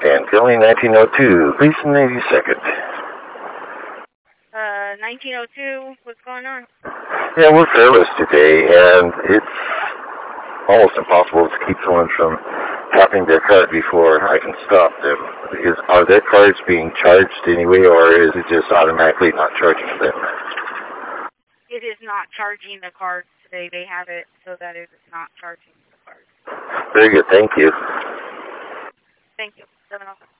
And Philly 1902, please 92nd. 1902, what's going on? Yeah, we're careless today, and it's almost impossible to keep someone from tapping their card before I can stop them. Are their cards being charged anyway, or is it just automatically not charging them? It is not charging the cards today. They have it so that it is not charging the cards. Very good, thank you. Thank you. 7